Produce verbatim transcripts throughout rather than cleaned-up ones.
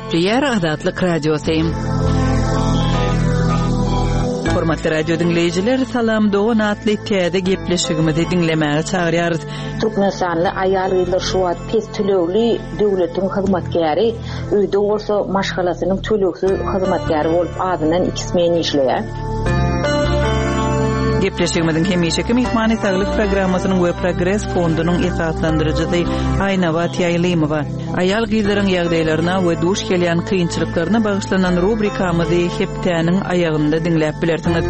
Gepleyer Azatlyk Radiosyň. Hormatly radio dinleyijiler, salam dogan atly täze gepleşigimizi dinlemäge çagyrýarys. Türkmenistanyň aýalgylar şu wagt pes tölegli döwletiň hyzmatkäri, öýde bolsa maşgalasynyň tölegsiz hyzmatkäri bolup adynan ikismen işleýär. Gepleşigimizin hemişeki mihmany saglyk programmasynyň we Progress fondunyň esaslandyrjysy Aýnabat Ýaýlymowa aýal gyzlaryň ýagdaýlaryna we duş gelýän kynçylyklaryna bagyşlanan rubrikamyzy heptäniň aýagynda dinläp bilersiňiz.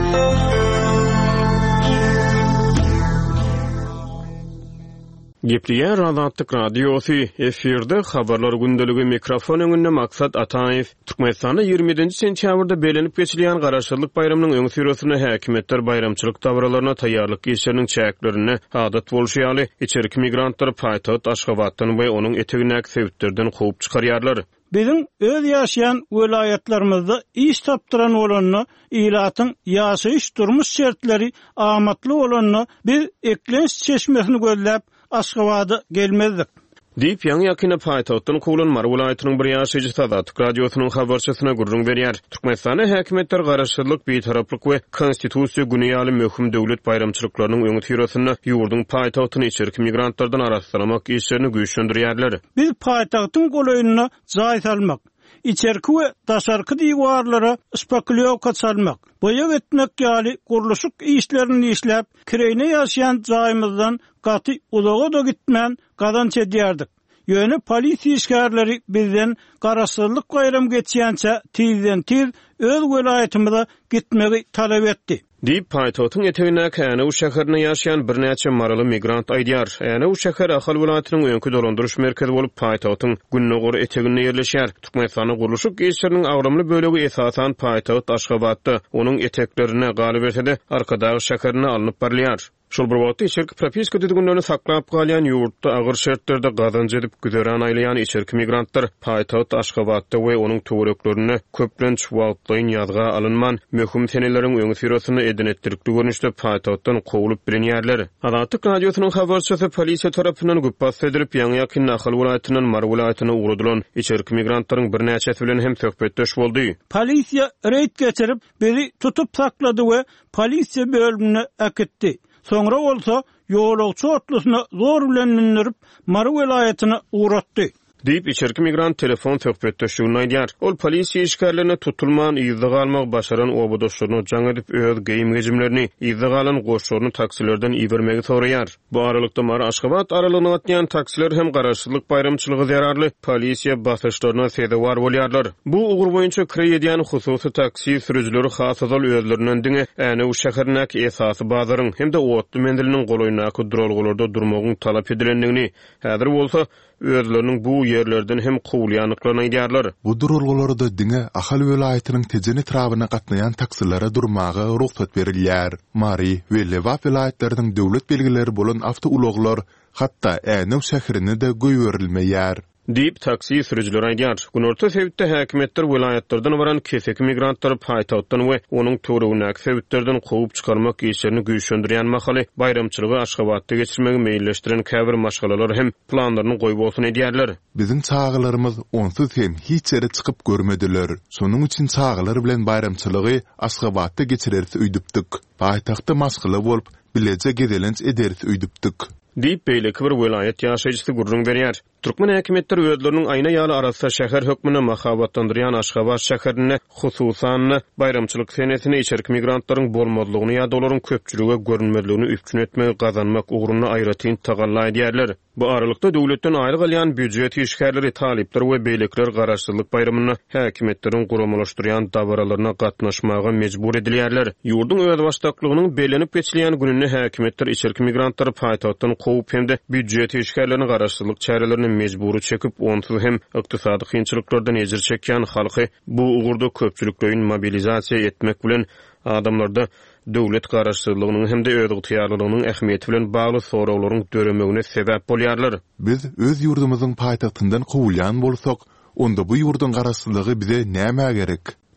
Gepleyer Azatlyk Radiosy efirde habarlar gündeligi mikrofon öňünde Maksat Ataýew. Türkmenistanda ýigrimenti sentýabrda belenip geçilen Garaşylyk bayramynyň öňü süresine häkimetler bayramçylyk tawralaryna taýýarlyk işleriniň çäklerini adat bolşýaly içerki migrantlar paýtagat Aşgabatdan we onuň etegindäki sebäplerden gowy çykarýarlar. Bizim öz yaşayan vilayetlerimizde iş taptıran olanını, ilatyň ýaşaýyş durmuş şertleri amatly olanını bir eklenç çeşmesini gözläp Aşgabatda gelmezdik. Diýip ýa-ni ýakyna paýtagatdan kulan Mar welaýatynyň bir ýaşaýjy Azatlyk Radiosynyň habarçysyna gurrun berýär. Türkmenistanda häkimetler garaşdyrlyk, betaraplyk we konstitusiýa güni ýaly möhüm döwlet bayramçylyklarynyň öňü süresinde ýurdun paýtagatyny içerki migrantlardan araşdyrmak işlerini güýçlendirýärler. Biz paýtagtyň golaýynyna jaý salmak, içerki we daşarky diýwarlara spekuliýaw salmak, boýa etmek ýaly gurulşyk işlerini işläp, kireyne ýaşaýan jaýymyzdan gaty uzaga da gitmän gadan çedýärdik. Ýöne polisiýa işgärleri bizden garaşdyrlyk bayram geçýänçe tizden tiz öz welaýatymyza gitmegi talap etdi. Diýip paýtagatyň etegindäki Äne u şäherine ýaşaýan bir näçe maraly migrant aýdýar. Äne u şäher ahal welaýatynyň öňkü dolandyryş merkezi bolup paýtagatyň günnägor eteginde ýerleşýär. Türkmenistanyň gurulşyk işleriniň agramly bölegi esasan paýtagat Aşgabatda, onuň eteklerine galyp etse arkadagy şäherine alınıp barilýar. Şol bir wagtda içerki propiska düzgünlerini saklap galýan ýurtda agyr şertlerde gazanç edip güderen aýlayan içerki migrantlar paýtagat Aşgabatda we onuň töwereklerini köplenç wagtlaryň ýazga alynman möhüm seneleriň öňü süresine edenetdirikli görnüşde paýtagatdan gowylyp bilinýärler. Azatlyk Radiosynyň habarçysy polisiýa tarapyndan güppas edilip ýa-ni ýakyn ahal welaýatynyň Mar welaýatyna uğradylan içerki migrantlaryň bir näçesi bilen hem söhbetdeş boldy. Polisiýa reýd geçirip bizi tutup saklady we polisiýa bölümine aketdi. Sonra olsa ýolagçy otlusyna zor bilen mindirip Mar welaýatyna uğratdy. Diýip içerki migrant telefon söhbetdeşigini aýdýar. Ol polisiýa işgärlerine tutulman ýyzdyg almak başaran obadoşlaryny jaň edip öz geýim gejimlerini ýyzdyg alan goşlaryny taksilerden iýermegi soraýar. Bu aralykda Mar Aşgabat aralygyny atýan taksiler hem garaşdyrlyk bayramçylygy zararly polisiýa basyşlaryna sebäpdar bolýarlar. Bu ugur boýunça kirýän hususy taksi sürüjileri hasazal özlerinden diňe Äne u şäherindäki esasy bazaryň hem de otly mendiliniň golaýynaky duralgylarda durmagyň talap edilendigini, häzir bolsa özleriniň bu ýerlerden hem gowulýanlyklaryny aýdýarlar. Bu durulgylarda diňe ahal welaýatynyň tejeni trabyna gatnaýan taksilere durmagy ruhsat berilýär. Mari we Lewap welaýatlarynyň döwlet belgileri bolan awtouloglar hatda Äne şäherini de goýberilmeýär. Diýip taksi sürüjileri aýdýar. Günorta sebäpde häkimetler welaýatlardan baran kesek migrantlar paýtagatdan we onuň töweregindäki sebäplerden gowyp çykarmak işlerini güýçlendirýän mahaly bayramçylygy Aşgabatda geçirmegi meýilleşdiren käbir maşgalalar hem planlaryny goýup bolsun edýärler. Biziň çağalarymyz onsuz hem hiç ýere çykyp görmediler. Şonuň üçin çağalar bilen bayramçylygy Aşgabatda geçirersi üýdüpdik. Paýtagtda maşgala bolup bilece gedelenç edersi üýdüpdik. Diýip beýleki bir welaýat ýaşaýjysy gurrun berýär. Türkmen häkimetleri özleriniň aýna ýaly arasynda şäher hökmüne mahabatlandyrýan Aşgabat şäherine hususan bayramçylyk senesine içerki migrantlaryň bolmadlygyny ýa-da olaryň köpçüligi görünmezligini üstün etmegi gazanmak ugruna aýratyn tagalla edýärler. Bu aralykda döwletden aýry galýan büdjet işgärleri, talipler we beýlekler garaşdyrlyk bayramyny häkimetleriň guramalaşdyrýan dawralaryna gatnaşmaga mejbur edilýärler. Ýurdun öz başdaklygynyň belenip geçilýän gününe häkimetler içerki migrantlary paýtagatdan gowyp hem de büdjet işgärlerini garaşdyrlyk çärelerini mejburi çekip onsuz hem ykdysady kynçylyklardan ejir çekýän halky bu ugurda köpçüliklerini mobilizasiýa etmek bilen adamlarda döwlet garaşdyrlygynyň hem de öz ýygytyarlygynyň ähmiýeti bilen bagly sorawlaryň döremegine sebäp bolýarlar. Biz öz ýurdumyzyň paýtagtyndan gowulýan bolsak, onda bu ýurdun garaşdyrlygy bize näme gerek?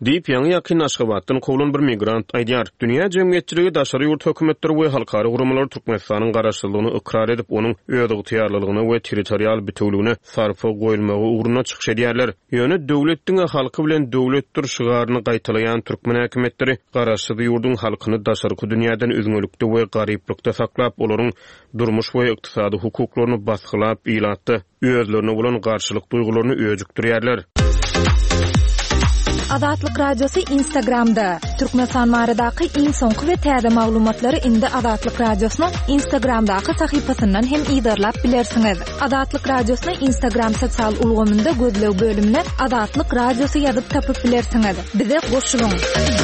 Diýip ýa-ni ýakyn Aşgabatdan kowulan bir migrant aýdýar. Dünýä jemgyýetçiligi daşary ýurt hökümetleri we halkary gurumlar Türkmenistanyň garaşdyrlygyny ikrar edip, onuň öýdügi tiýarlylygyny we territorial bütünlügini sarfy goýulmagy ugruna çykyş edýärler. Ýöne döwletdiň halky bilen döwletdir şygaryny gaýtalaýan türkmen häkimetleri garaşdy ýurdun halkyny daşarky dünýäden özgünlükde we garyplykda saklap, olaryň durmuş we ykdysady hukuklaryny basgylap iýlatdy. Özlerine bolan garşylyk duýgularyny öýjükdirýärler. Adatlyk radiosu Instagramda. Türkmenistan maradaky iň soňky we täze maglumatlary indi Adatlyk radiosynyň Instagramdaky sahypasyndan hem ýydarlap bilersiňiz. Adatlyk radiosynyň Instagram sosial ulgamynda gözlew bölümine Adatlyk radiosu ýazyp tapyp bilersiňiz. Bize goşulyň.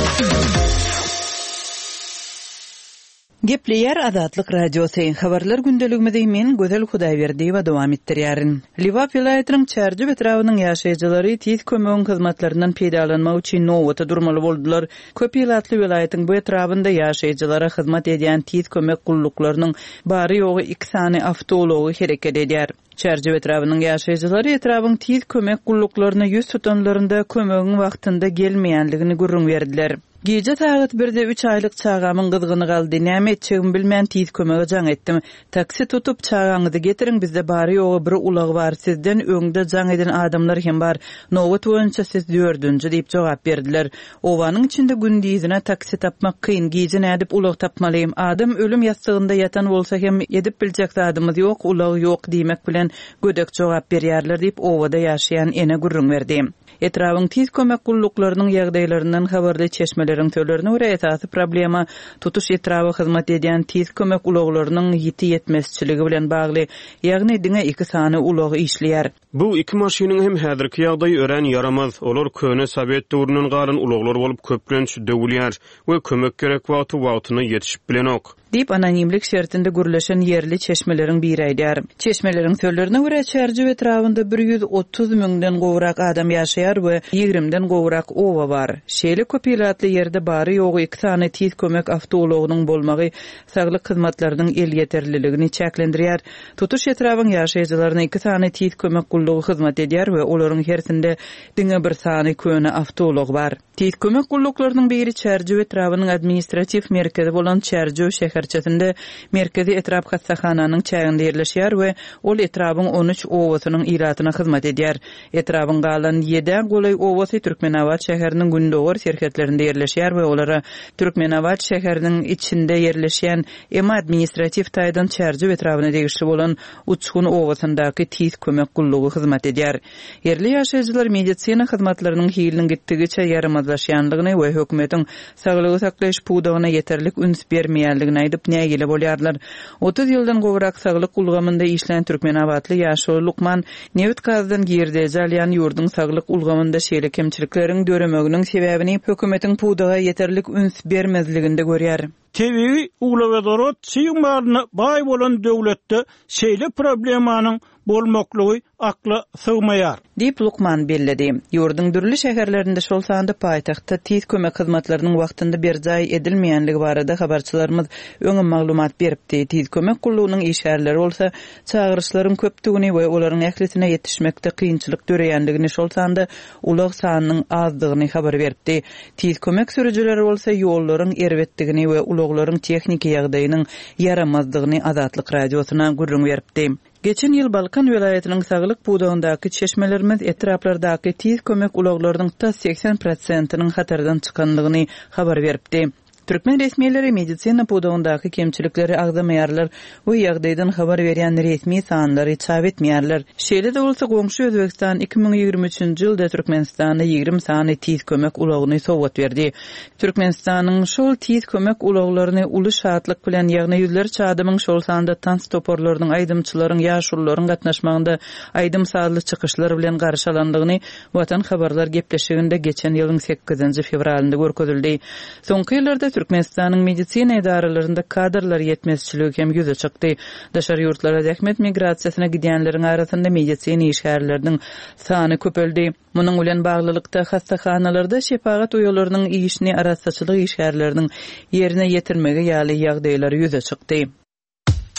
Gepleyer Adatlyk radiosu habarlar gündeligimizde men Gözel Hudaýberdi we dowam etdirýärin. Liwap vilayatynyň Çärji betrawynyň ýaşaýjylary tiz kömegi hyzmatlaryndan peýdalanmak üçin nowata durmaly boldular. Köp ýylatly vilayatyň bu etrawynda ýaşaýjylara hyzmat edýän tiz kömek gulluklarynyň bary ýogy iki sany awtology hereket edýär. Çärji betrawynyň ýaşaýjylary etrawyň tiz kömek gulluklaryna ýüz tutanlarynda kömegiň wagtynda gelmeýänligini gurrun berdiler. Gece saat birde üç aylyk çağamyň gyzgyny galdy. Näme etjegimi bilmän tiz kömege jaň etdim. Taksi tutup çağaňyzy getiriň, bizde bary ýogy bir ulag bar. Sizden öňde jaň eden adamlar hem bar. Nowat boýunça siz dördünji diýip jogap berdiler. Owanyň içinde gündizine taksi tapmak kyn. Gece nädip ulag tapmalym. Adam ölüm ýastygynda ýatan bolsa hem edip biljek zadymyz ýok, ulag ýok diýmek bilen gödek jogap berýärler diýip owada ýaşaýan ene gurrun berdi. Etrawyň tiz kömek gulluklarynyň ýagdaýlaryndan habarly çeşmeleriň tölerine görä esasy problema tutuş etrawy hyzmat edýän tiz kömek ulaglarynyň ýiti ýetmezçiligi bilen bagly. Ýagny diňe iki sany ulagy işleýär. Bu iki maşynyň hem häzirki ýagdaý ören yaramaz. Olar köne Sowet döwründen galan ulaglar bolup köplenç döwülýär we kömek gerek wagty wagtyna ýetişip bilenok. Dip anonimlik şertinde gürleşen yerli çeşmelerin bir aýdýar. Çeşmelerin sözlerine göre Çärji betrawynda bir ýüz otuz müňden gowrak adam ýaşaýar we ýigrimden gowrak owa bar. Şeýle köp ýylatly ýerde bary ýogy iki sany tiz kömek awtologynyň bolmagy saglyk hyzmatlarynyň el ýeterliligini çäklendirýär. Tutuş etrawyň ýaşaýjylaryna iki sany tiz kömek gullugy hyzmat edýär we olaryň hersinde diňe bir sany köne awtolog bar. Tiz kömek gulluklarynyň biri Çärji betrawynyň administrativ merkezi bolan Çärji şäherçesinde merkezi etrap hastahananyň çäginde ýerleşýär we ol etrawyň on üç owasynyň ýylatyna hyzmat edýär. Etrawyň galan ýedi golay owasy Türkmenawat şäheriniň gündogor serhetlerinde ýerleşýär we olara Türkmenawat şäheriniň içinde ýerleşýän ema administrativ taýdan Çärji betrawyna degişli bolan Uçgun owasyndaky tiz kömek gullugy hyzmat edýär. Yerli ýaşaýjylar medisina hyzmatlarynyň hilini gitdigiçe ýaramazlaşýanlygyny we hökümetiň saglygy saklaýyş puwdagyna ýeterlik üns bermeýänligini aýdyp nägile bolýarlar. otuz ýyldan gowrak saglyk ulgamynda işlän Türkmenawatly ýaşawy Lukman Newit gazdan girdi jalyan ýurdun saglyk ulgamynda şeýle kemçilikleriň döremeginiň sebäbini hökümetiň puwdaga ýeterlik üns bermezliginde görýär. Tebi ulagadarot siýmalyny baý bolan döwletde şeýle problemanyň bolmaklygy akla sığmaýar. Diýip Lukman belledi. Ýurdun dürli şäherlerinde şol sanda paýtagtda tiz kömek hyzmatlarynyň wagtynda berjaý edilmeýänligi barada habarçylarymyz öňe maglumat beripdi. Tiz kömek gullugynyň işärleri bolsa çağırışlaryň köpdigini we olaryň ählisine ýetişmekde kynçylyk döreýänligini, şol sanda ulag sanynyň azdygyny habar beripdi. Tiz kömek sürüjileri bolsa ýollaryň erbetdigini we ulaglaryň tehnika ýagdaýynyň yaramazdygyny Adatlyk radiosyna gurrun beripdi. Geçen ýyl Balkan vilayatynyň saglyk puwdagyndaky çeşmelerimiz etraplardaky tiz kömek ulaglarynyň ta seksen prosentynyň hatardan çykanlygyny habar beripdi. Türkmen resmiýetleri medisina puwdagyndaky kemçilikleri agdamaýarlar we ýagdaýdan habar berýän resmi sanlary çap etmeýärler. Şeýle de bolsa goňşy Özbegistan iki ming ýigirme üçinji ýylda Türkmenistana ýigrim sany tiz kömek ulagyny sowgat berdi. Türkmenistanyň şol tiz kömek ulaglaryny uly şatlyk bilen ýagny ýüzlerçe adamyň şol sanda tans toporlarynyň aýdymçylaryň ýaşullaryň gatnaşmagynda aýdym sadly çykyşlar bilen garşalandygyny Watan habarlar gepleşiginde geçen ýylyň sekizinji fevralynda görkezildi. Soňky ýyllarda Türkmenistanyň medisina idaralarynda kadrlar ýetmezçiligi hem ýüze çykdy. Daşary ýurtlara zähmet migrasiýasyna gidýänleriň arasynda medisina işgärleriniň sany köpeldi. Munyň bilen baglylykda hastahanalarda şefagat uýalarynyň işini arassaçylyk işgärleriniň ýerine ýetirmege ýaly ýagdaýlar ýüze çykdy.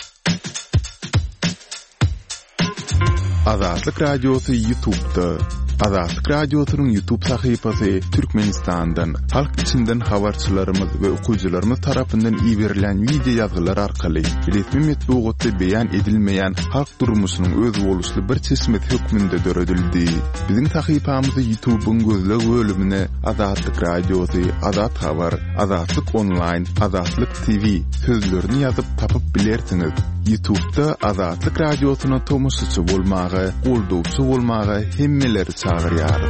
Adatlyk radiosu YouTube'da Azatlyk radiosynyň YouTube sahypasy Türkmenistandan, halk içinden habarçylarymyz we okuwçylarymyz tarapyndan ýiberilen video ýazgylar arkaly resmi metbuatda beýan edilmeýän halk durmuşynyň öz boluşly bir çeşmet hökmünde döredildi. Biziň sahypamyzy YouTube'un gözleg bölümine Azatlyk radiosy, Azat habar, Azatlyk online, Azatlyk T V sözlerini ýazyp tapyp bilersiňiz. YouTube'da Azatlyk radiosyna tomusçy bolmagy, goldowçy bolmagy hemmeleri çağırýar.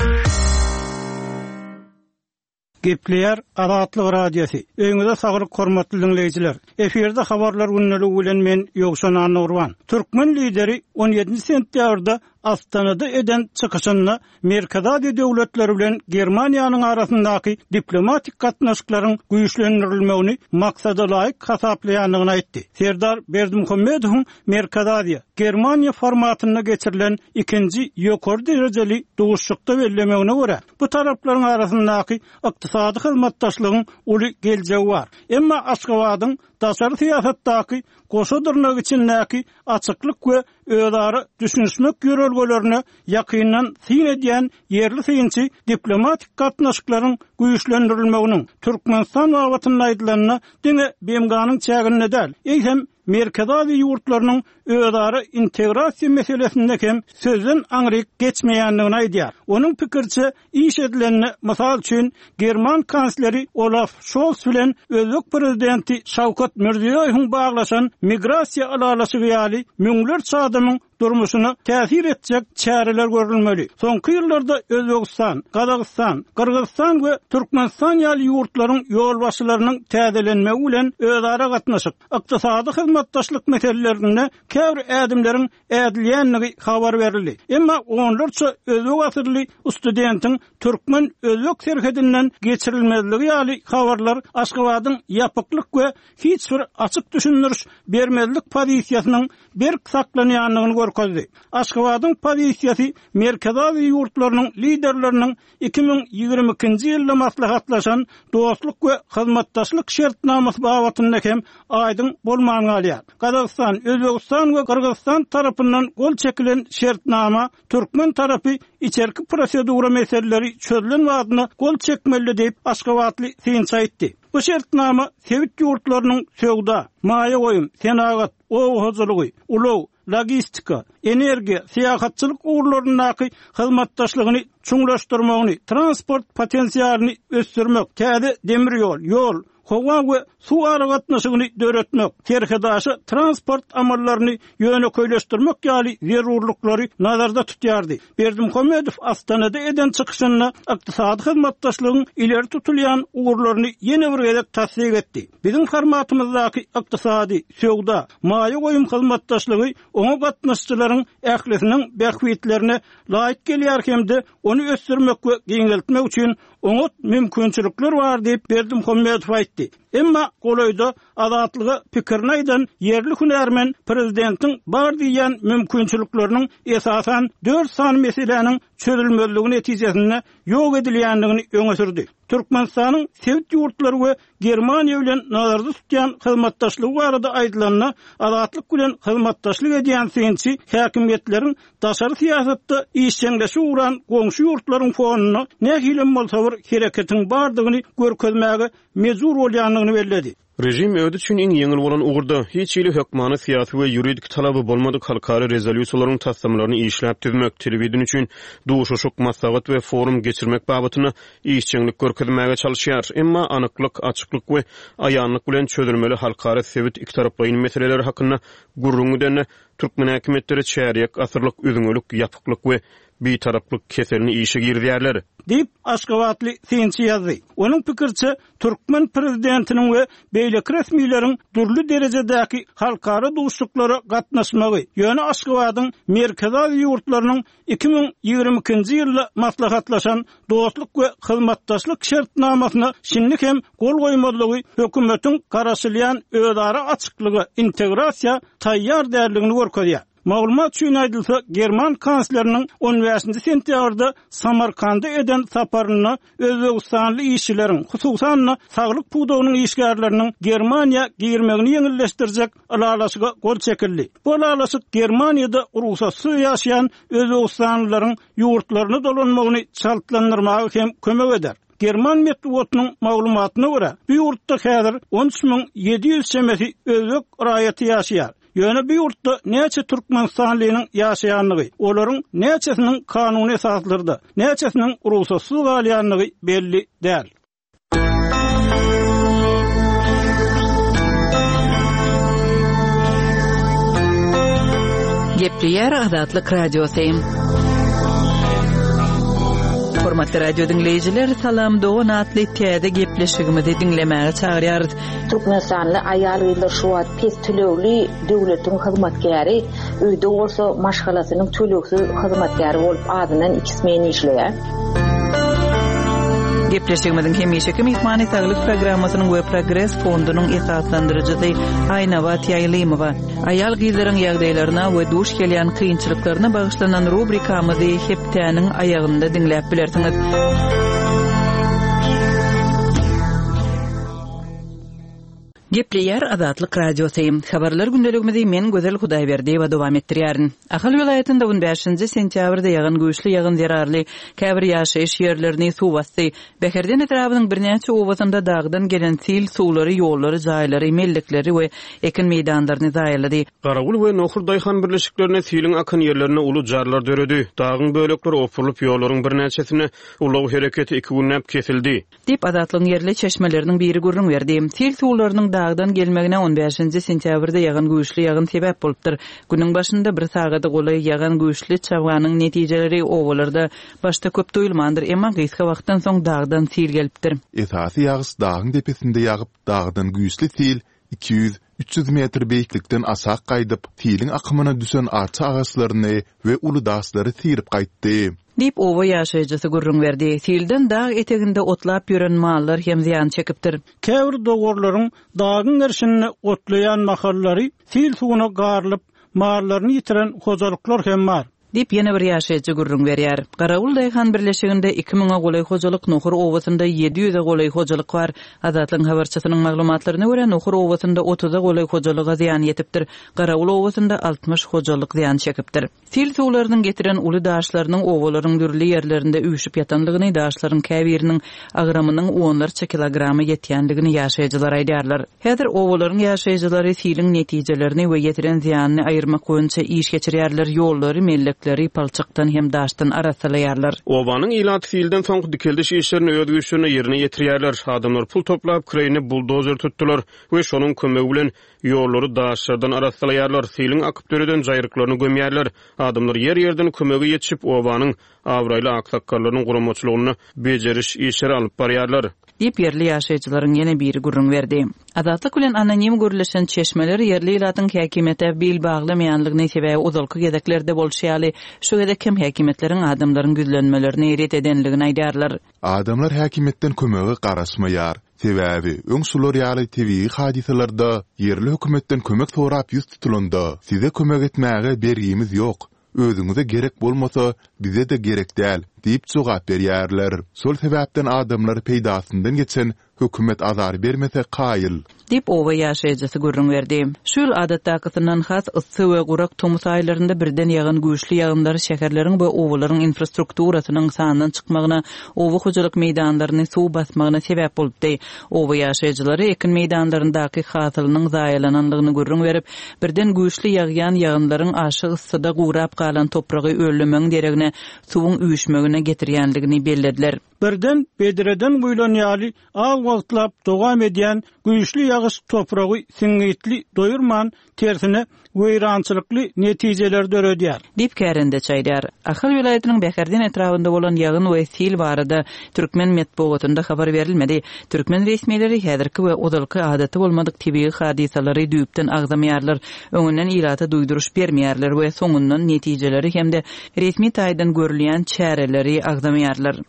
Gepleýär Azatlyk radiosu. Öňüňizde sagryk hormatly dinleýijiler. Eferde habarlar günneligi bilen men Ýogşan Anurwan. Türkmen lideri on ýedinji sentýabrda Astanada eden çykyşyna Merkezadi döwletleri bilen Germaniýanyň arasyndaky diplomatik gatnaşyklaryň güýçlendirilmegini maksada laýyk hasaplaýanlygyny aýtdy. Serdar Berdimuhammedow Merkezadi Germaniýa formatyna geçirilen ikinji ýokary derejeli dowuşçykda bellemegine görä bu taraplaryň arasyndaky ykdysady hyzmatdaşlygyň uly geljegi bar. Emma Aşgabatyň daşary siýasatdaky goşadyrnak içindäki açyklyk we öýdary düşünmek ýörelgelerine ýakyndan syn edýän yerli synçy diplomatik gatnaşyklaryň güýçlendirilmeginiň Türkmenistan wagtyna aýdylanyna diňe Bemganyň çägine däl. Eýsem Merkezadi ýurtlarynyň öýdary integrasiýa meselesinde hem sözün aňryk geçmeýänligini aýdýar. Onuň pikirçe iş edilenini mysal üçin German kansleri Olaf Scholz bilen özlük prezidenti Şawkat Mirziýowyň baglaşan migrasiýa alalasy ýaly müňlerçe adamyň durmuşyna täsir etjek çäreler görülmeli. Soňky ýyllarda Özbegistan, Kazakystan, Kyrgyzstan we Türkmenistan ýaly ýurtlaryň ýol başlarynyň täzelenmegi bilen öýdara gatnaşyp, ykdysady hyzmatdaşlyk meselelerinde käbir ädimleriň ädilýänligi habar berildi. Emma onlarça özbek asyrly studentiň türkmen özbek serhedinden geçirilmezligi ýaly habarlar Aşgabatyň ýapyklyk we hiç bir açyk düşündiriş bermezlik pozisiýasynyň bir saklanýanlygyny görkezdi. Aşgabatyň pozisiýasy Merkezadi ýurtlarynyň liderleriniň iki ming ýigirme ikinji ýylda maslahatlaşan dostluk we hyzmatdaşlyk şertnamasy babatynda hem aýdyň bolmagyny alýar. Kazakystan, Özbegistan we Kyrgyzstan tarapyndan gol çekilen şertnama Türkmen tarapy içerki prosedura meseleleri çözülen wagtyna gol çekmeli diýip Aşgabatly synç aýtdy. Bu şertnama Sewit ýurtlarynyň söwda, maýa goýum, senagat, owahaçylygy, ulaw, logistika, energiýa, syýahatçylyk uğurlaryndaky hyzmatdaşlygyny çuňlaşdyrmagyny, transport potensiýalyny ösdürmek, täze demir ýol, ýol, howa we suw aragatnaşygyny döretmek, terhedaşy transport amallaryny ýöne köýleşdirmek ýaly zerurlyklary nazarda tutýardy. Berdimuhammedow Astanada eden çykyşyna ykdysady hyzmatdaşlygyň ileri tutulýan uğurlaryny ýene bir gezek tasdik etdi. Biziň formatymyzdaky ykdysady, söwda, maýa goýum hyzmatdaşlygy oňa gatnaşçylaryň ählisiniň bähwitlerine laýyk gelýär hemde onu ösdürmek we giňeltmek üçin oňa mümkinçilikler bar diýip Berdimuhammedow aýtdy. Emma golaýda azatlygy pikirini aýdan yerli hünärmen prezidentiň bar diýen mümkinçilikleriniň esasan dört san meseleniň çözülmezligi netijesinde ýok edilýändigini öňe sürdi. Türkmenistanyň Sewit ýurtlary we Germaniýa bilen nazarda tutýan hyzmatdaşlygy barada aýdylanyna azatlyk bilen hyzmatdaşlyk edýän synçy häkimiýetleriň daşary siýasatda işçiňleşi uğran goňşy ýurtlaryň fonuny nähilem bolsa bir hereketiň bardygyny görkezmäge mezur bolýanlygyny bellädi. Rejim öwrü üçin iň ýeňil bolan ugurda hiç ýyly hökmany syýasy we ýuridik talaby bolmadyk halkary rezolýusiýalaryň tasdimlaryny işläp düzmek, telewizion üçin duşuşuk maslahat we forum geçirmek babatyna işçiňlik görkezmäge çalışýar. Emma anyklyk, açyklyk we aýanlyk bilen çözülmeli halkary sewit iki taraply meseleleri hakynda gurrungy denne Türkmen häkimetleri çäriýek asyrlyk üzüňlük, ýapyklyk we bir taraplyk keselini işe girdiýärler. Dip Aşgabatly synçy ýazdy. Onuň pikirçe Türkmen prezidentiniň we beýleki resmiýleriň durly derejedäki halkary duşuklary gatnaşmagy ýöne Aşgabatyň Merkezadi ýurtlarynyň iki ming ýigirme ikinji ýylda maslahatlaşan dostluk we hyzmatdaşlyk şertnamasyna şinlik hem gol goýmalygy hökümetiň garaşylýan öýdary açyklygy, integrasiýa taýýar därligini görkezýär. Maglumat üçin aýdylsa, German kansleriniň on beşinji sentýabrda Samarkanda eden saparyny Özbegistanly işçileriň, hususan saglyk puwdawynyň işgärleriniň Germaniýa girmegini ýeňilleşdirjek alalaşyga gol çekildi. Bu alalaşyk Germaniýada ruhsatsy ýaşaýan Özbegistanlylaryň ýurtlaryny dolanmagyny çaltlandyrmagy hem kömek eder. German metbuatynyň maglumatyna görä, bu ýurtda häzir on üç miň yedi ýüz çemesi özbek raýaty ýaşaýar. Ýöne bu ýurtda näçe türkmenstanlynyň ýaşaýanlygy, olaryň näçesiniň kanuny esaslarynda, näçesiniň ruhsatsy galyanlygy belli däl. Gepleýär Adatlyk radiosyň. Hormatly radio dinleyijiler, salam dogan atly täze gepleşigimizi dinlemäge çagyrýar. Türkmenstanly aýal ýyllar şu wagt pes tölegli döwletiň hyzmatkäri, öýde bolsa maşgalasynyň töleksiz hyzmatkäri bolup adynan ikismen işleýär. Gepleşigimiziň hemişeki mehmany saglyk programmasynyň we progress fondunyň esaslandyrjysy Aýnawat Ýaýlymowa. Aýal gyzlaryň ýagdaýlaryna we duş gelýän kynçylyklaryna bagyşlanan rubrikamyzy hepdeniň aýagynda dinläp bilersiňiz. Gepleýär Adatlyk radiosyň. Habarlar gündeligimizi men Gözel Hudaýberdi we dowam etdirýärin. Ahal vilayatynda on beşinji sentýabrda ýagan güýçli ýagan zerarly käbir ýaşaýyş ýerlerini suw basdy. Beherden etrabynyň birnäçe owasynda dagdan gelen sil suwlary, ýollary, jaýlary, mellikleri we ekin meýdanlaryny zaýalady. Garagul we Nohur Daýhan birleşiklerine silin akyn ýerlerine uly jarlar döredi. Dagyn bölegler opuryp ýollaryň birnäçesine ulaw hereketi iki günnäp kesildi. Dip Adatlyň ýerli çeşmeleriniň biri gurrun berdi. Sil suwlarynyň dagdan gelmegine on beşinji sentýabrda ýagan güýçli ýagan sebäp bolupdyr. Günüň başynda bir sagada goly ýagan güýçli çawganyň netijeleri owalarda başda köp duýulmandyr, emma gysga wagtdan soň dagdan sil gelipdir. Esasy ýağış dagyn depesinde ýagyp dagdan güýçli sil iki yüz üç yüz metr beýiklikden asak gaýdyp, silin akymyna düşen arça agaçlaryny we uly daşlary sirip gaýtdy. Dip owa ýaşaýjysy gurrun berdi. Silden dag eteginde otlap ýören mallar hem ziýan çekipdir. Käbir dogurlaryň dagyn gerşini otlayan mahallary sil suwuna garlyp mallaryny ýitiren hojalyklar hem bar. Dip ýene bir ýaşaýjy gurrun berýär. Garagul Daýhan birleşiginde iki miňe golay hojalyk, Nohur owasynda yedi ýüze golay hojalyk bar. Adatlyň habarçysynyň maglumatlaryna görä Nohur owasynda otuza golay hojalyga ziýan ýetipdir. Garagul owasynda altmış hojalyk ziýan çekipdir. Sil suwlarynyň getiren uly daşlarynyň owalaryň dürli ýerlerinde üýüşüp ýatanlygyny, daşlaryň käbiriniň agramynyň onlarça kilogramy ýetýändigini ýaşaýjylar aýdýarlar. Häzir owalaryň ýaşaýjylary silin netijelerini we ýetiren ziýanyny aýyrmak boýunça iş geçirýärler, ýollary, mellikleri palçykdan hem daşdan arasalaýarlar. Owanyň ilat silden soň dikildiş işlerini öz güýçlerine ýerine ýetirýärler. Adamlar pul toplap kreyni buldozer tutdular we şonuň kömegi bilen ýollary daşlardan arasalaýarlar. Silin akyp döreden jaýryklaryny gömýärler. Adamlar ýer-ýerden kömegi ýetişip owanyň awraýly aksakkallarynyň guramaçylygyny bejeriş işleri alyp barýarlar. Dip yerli ýaşaýjylaryň ýene biri gurrun berdi. Adatlyk bilen anonim görüleşen çeşmeler ýerli ilatyň häkimete bil baglamaýanlygyny sebäbi uzalky gedeklerde bolşýaly. Şu gedek hem häkimetleriň adamlaryň güzlenmelerini eret edenligini aýdýarlar. Adamlar häkimetden kömegi garaşmaýar. Sebäbi öňsular ýaly tebii hadiselerde yerli hökümetden kömek sorap ýüz tutulanda. Size kömek etmäge bergimiz ýok. Özüňize gerek bolmasa bize de gerek däl diýip jogap berýärler. Sol sebäpden adamlar peýdasyndan geçen hökümet azar bermese qaýyl. Dip owa ýaşaýjysy gurrun berdi. Şol adatdakyndan has ysy we gurak tomus aýlarynda birden ýagan güýçli ýagynlar şäherleriň we owalaryň infrastrukturasynyň sanynyň çykmagyna, owa hojalyk meýdanlaryny suw basmagyna sebäp bolupdy. Owa ýaşaýjylary ekin meýdanlaryndaky hasylynyň zaýalananlygyny gurrun berip, birden güýçli ýagýan ýagynlaryň aşy yssyda gurap galan topragy öldürmeň deregine suwuň üýüşmegine getirýänligini bellediler. Birden bedireden goýlanýaly al wagtlap dowam edýän güýçli ýagyş topragy siňitli doýurman tersine weýrançylykly netijeler döredýär. Dip kärinde çaýdýar. Ahal vilayatynyň Beherden etrafynda bolan ýagyn we sil barada türkmen metbuatynda habar berilmedi. Türkmen resmiýetleri häzirki we uzalky adaty bolmadyk tebii hadisalary düýpden agzamaýarlar. Öňünden ilata duýduruş bermeýärler we soňundan netijeleri hemde resmi taýdan görülýän çäreleri agzamaýarlar.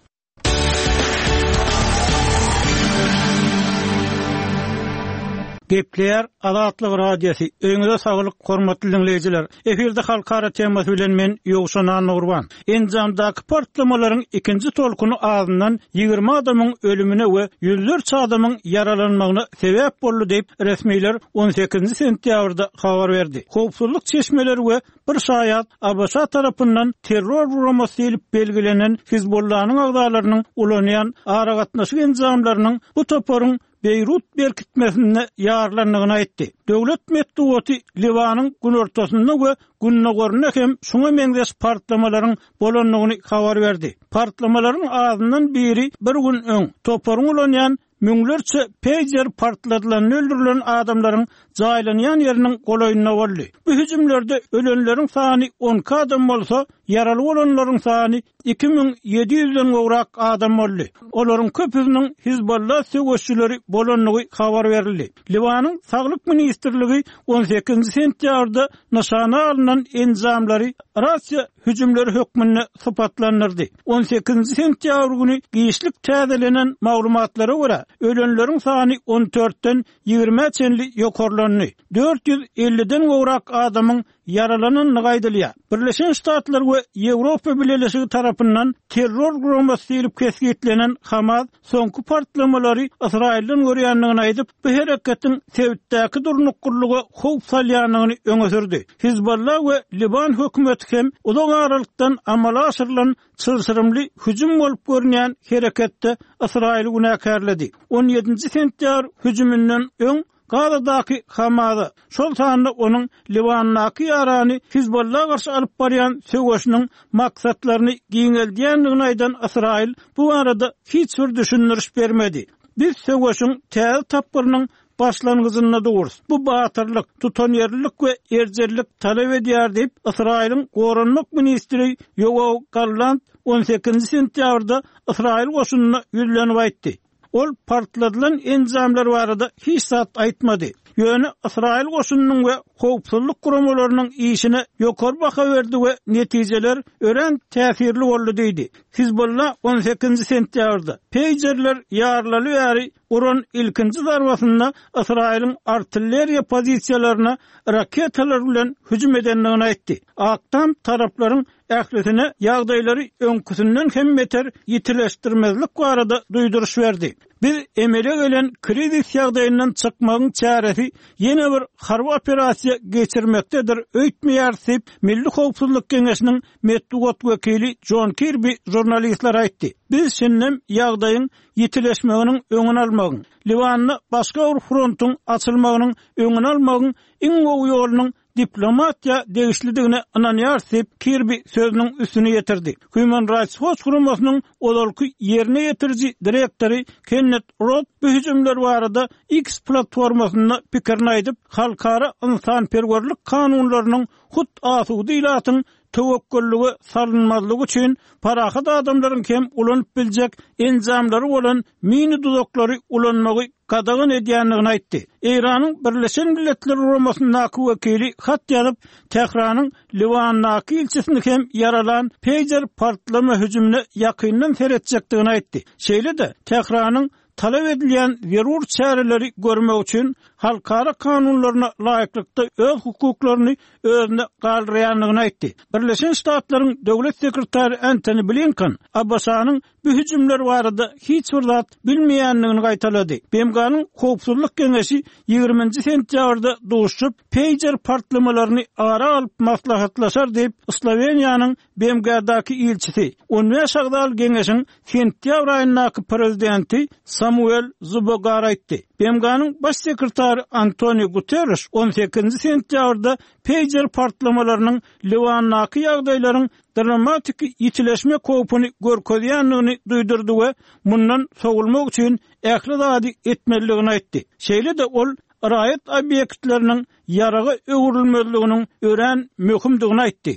Gepler Azatlyk radiosu. Öňüňizde saglyk, hormatly dinleyijiler. Eferde halkara temasy bilen men Ýogşan Nurban. Enjamdaky partlamalaryň ikinji tolkuny ağzyndan ýygrima adamyň ölümine we ýüzlerçe adamyň yaralanmagyna sebäp boldy diýip resmiler on sekizinji sentýabrda habar berdi. Howpsuzlyk çeşmeleri we bir şaýat Abaşa tarapyndan terror buramasy diýip belgilenen Hizbullah'nyň agdalarynyň ulanýan ara gatnaşyk enjamlarynyň bu toporyň Beyrut berkitmesine yararlandygyny aýtdy. Döwlet medeniýeti Liwanyň gün ortasynda we günnägörne hem şoňa meňdeş partlamalaryň bolanlygyny habar berdi. Partlamalaryň ağzyndan biri bir gün öň toporyň ulanýan müňlerçe pejer partladylan öldürilen adamlaryň jaýlanýan ýeriniň golaýyna boldy. Bu hüjümlerde ölenleriň sany on adam bolsa, yaraly bolanlaryň sany iki bin yedi ýüzden gowrak adam boldy. Olaryň köpüsiniň Hizbullah söwüşçüleri bolanlygy habar berildi. Liwanyň saglyk ministrligi on sekizinji sentýabrda nişana alynan enjamlary Russiýa hüjümleri hökmüne sypatlandyrdy. on sekizinji sentýabr güni giýişlik täzelenen maglumatlara görä ölenleriň sany on dörtden ýygrima çenli ýokarlandy. dört yüz elliden gowrak adamyň yaralanyny gaýdylýar. Birleşen Ştatlar we Ýewropa Birleşigi tarapyndan terror guramasy diýilip kesgitlenen Hamas soňky partlamalary Israilden görýändigini aýdyp, bu hereketiň sebäpdäki durnukullygy howp salýanyny öňe sürdi. Hizbullah we Liban hökümeti hem uzak aralykdan amala aşyrylan çylsyrymly hüjüm bolup görünýän hereketde Israil günäkärledi. on ýedinji sentýabr hüjümünden öň Gazadaky Hamasy, şol sanda onuň Liwanyňky ýarany Hizbullah garşy alyp barýan söwüşiniň maksatlaryny giňeldiýändigini aýdan Israil bu arada hiç bir düşündiriş bermedi. Biz söwüşiň täze tapyrynyň başlangyjyna dogurys. Bu batyrlyk, tutanýarlyk we erjerlik talap edýär diýip Israilň Gorunluk ministri Yoav Gallant on sekizinji sentýabrda Israil goşunyna ýüzlenip aýtdy. Ol partladylan enjamlar barada hiç zat aýtmady. Ýöne Israil goşunynyň we howpsuzlyk guramalarynyň işine ýokary baha berdi we netijeler ören täsirli boldy diýdi. Hizbullah on sekizinji sentýabrda peýjerler ýarlaly ýary Uran ilkinji zarbasynda Israilň artilleriýa pozisiýalaryna raketalar bilen hüjüm edendigini aýtdy. Aktam taraplaryň ählisine ýagdaýlary öňküsünden hem beter ýitileşdirmezlik barada duýduruş berdi. Biz emele gelen krizis ýagdaýyndan çykmagyň çäresi ýene bir harby operasiýa geçirmekdedir. Öýtmeýär diýip Milli Howpsuzlyk Keňeşiniň medeniýet wekili John Kirby jurnalistler aýtdy. Biz şennem ýagdaýyň ýitileşmeginiň öňüni almagyň, Liwanyň başga bir frontyň açylmagynyň öňüni almagyň iň gowy ýolunyň diplomatiya degişlidigine ananyar diýip Kirby sözüniň üstüne ýetirdi. Human Rights Watch guramasynyň olalky ýerine ýetirji direktori Kenneth Roth bu hüjümler barada X platformasyna pikirini aýdyp, halkara ynsanperwerlik kanunlarynyň hut asudy ilatyň tewekkulligi salynmazlygy üçin parahat adamlaryň hem ulanyp biljek enjamlary bolan mini duzaklary ulanmagy gadagyn edýändigini aýtdy. Iranyň Birleşen Milletler Guramasynyň wekili hat ýazyp, Tehranyň Liwanyňky ilçesini hem yaralan peýjer partlama hüjümine ýakyndan seretjekdigini aýtdy. Şeýle-de Tehranyň talap edilýän zerur çäreleri görmek üçin halkara kanunlaryna laýyklykda öz hukuklaryny özüne galdyrýandygyny aýtdy. Birleşen Ştatlaryň döwlet sekretary Antony Blinken Abaşanyň bu hüjümler barada hiç bir zat bilmeýändigini gaýtalady. B M G'nyň Howpsuzlyk Keňeşi ýygrimiňji sentýabrda duşup peýjer partlamalaryny ara alyp maslahatlaşar diýip Sloveniýanyň B M G'daky ilçisi Uniýa Şagdal Keňeşiň sentýabr aýyndaky prezidenti Samuel Zubogar aýtdy. B M G'nyň baş sekretary Antonio Guterres on sekizinji sentýabrda peýjer partlamalarynyň Liwanyňky ýagdaýlaryň dramatik ýitileşme howpuny görkezýändigini duýdurdy we mundan sogulmak üçin ähli zady etmeligini aýtdy. Şeýle-de ol raýat obýektleriniň ýaragy öwrülmezliginiň ören möhümdigini aýtdy.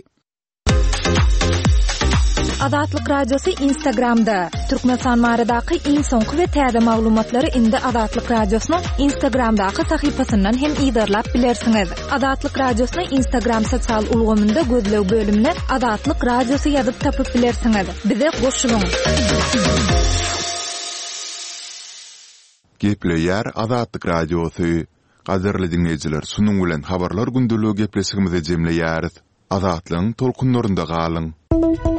Azatlyk radiosu Instagramda. Türkmenistan maradaky iň soňky we täze maglumatlary indi Azatlyk radiosynyň Instagramdaky sahypasyndan hem ýydarlap bilersiňiz. Azatlyk radiosynyň Instagram sosial ulgamynda gözlew bölümine Azatlyk radiosu ýazyp tapyp bilersiňiz. Bize goşulyň. Gepleýär Azatlyk radiosu. Gaderli dinleyijiler, sunuň bilen habarlar gündülügi gepleşigimize jemleýäris. Azatlyň tolkunlarynda galyň.